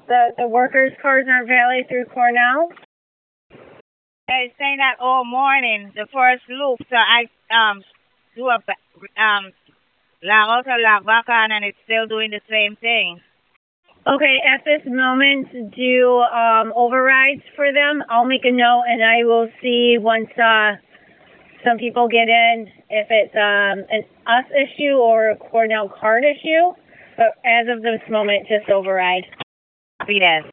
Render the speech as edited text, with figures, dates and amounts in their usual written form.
the workers' cars aren't valid through Cornell? It's saying that all morning, the first loop, so I do a log out or log back on, and it's still doing the same thing. Okay, at this moment, do overrides for them. I'll make a note, and I will see once some people get in if it's an us issue or a Cornell card issue. But as of this moment, just override. Yes.